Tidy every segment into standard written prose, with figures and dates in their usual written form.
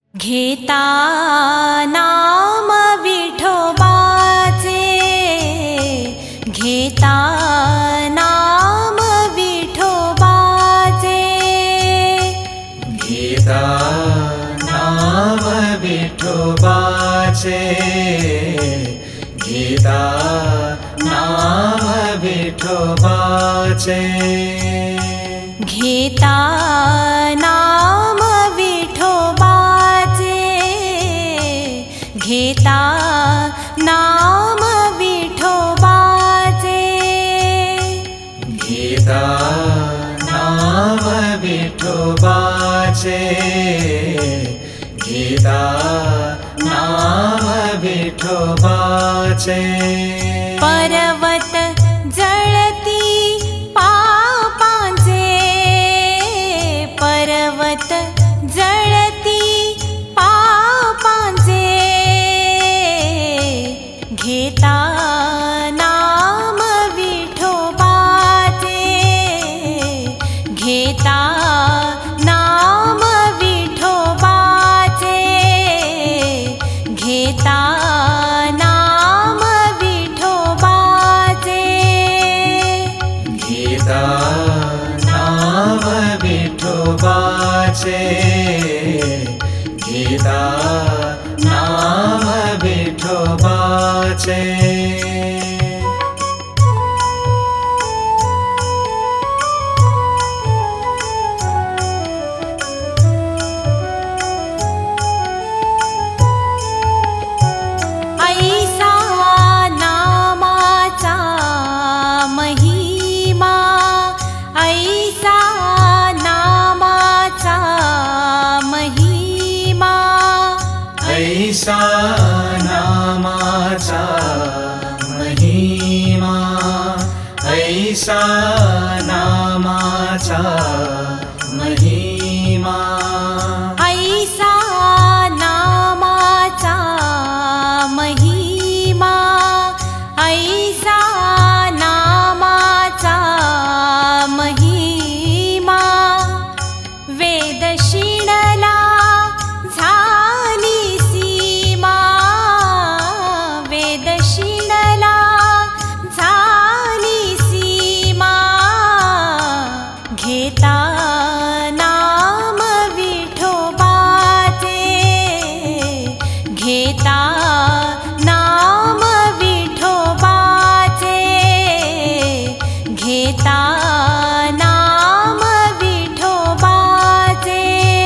घेता नाम विठोबाचे, घेता नाम विठोबाचे, घेता नाम विठोबाचे, घेता नाम विठोबाचे, घेता नाम विठोबाचे, घेता नाम विठोबाचे, घेता नाम विठोबाचे, घेता नाम विठोबाचे, पर्वत जळती पापांचे, पर्वत जळती पापांचे, घेता नाम विठोबाचे, घेता नाम विठोबाचे, घेता नाम विठोबाचे, घेता नाम विठोबाचे, घेता नाम विठोबाचे, ऐसा नामाचा महिमा, ऐसा नामाचा महिमा, ऐसा नामाचा महिमा, ऐसा नामाचा महिमा, ऐसा नामाचा महिमा, ऐसा नामाचा महिमा, वेद शिणला झाली सीमा, वेद शिणला झाली सीमा, घेता नाम विठोबाचे, घेता नाम विठोबाचे, घेता नाम विठोबाचे,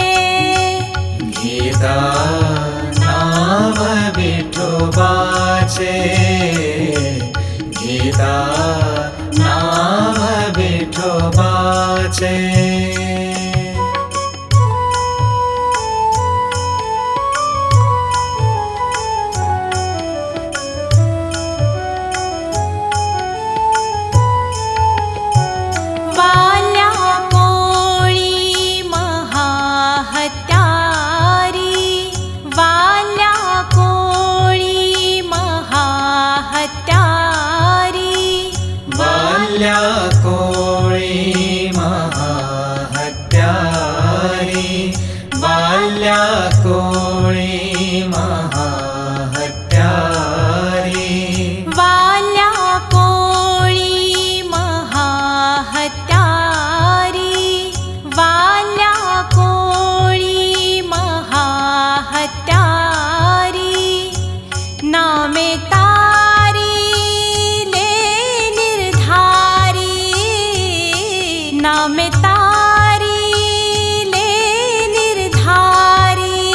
घेता नाम विठोबाचे, घेता नाम विठोबाचे, वाल्या कोळी महाहत्यारी, वाल्या कोळी महाहत्यारी, वाल्या कोळी महाहत्यारी, वाल्या कोळी महाहत्यारी, वाल्या कोळी महाहत्यारी, वाल्या कोळी महाहत्यारी, नामे तारिले निर्धारी, नामे तारिले निर्धारी,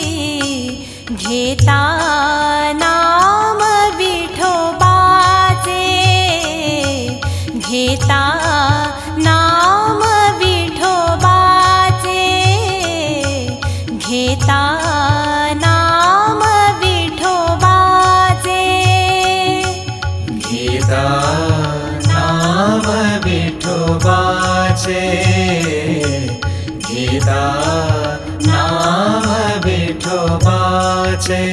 घेता नाम विठोबाचे, घेता नाम विठोबाचे, घेता नाम विठोबाचे, घेता नाम विठोबाचे, घेता नाम विठोबाचे,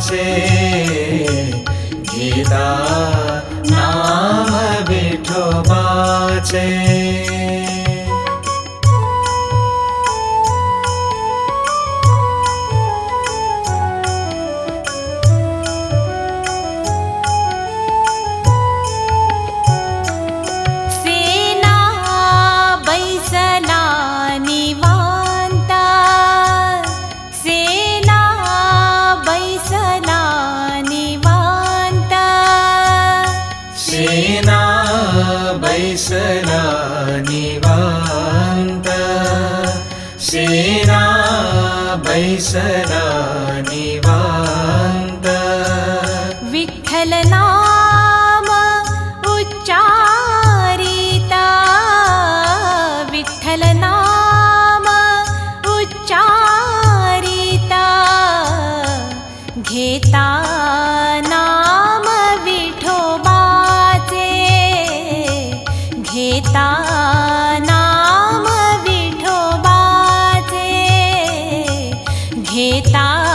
घेता नाम विठोबाचे सेना बैसला निवांता सेना बैसला निवांता सेना बैसला निवांत सेना बैसला निवांत विठ्ठल नाम उच्चारिता विठ्ठल नाम उच्चारिता घेता नाम विठोबाचे घेता नाम विठोबाचे घेता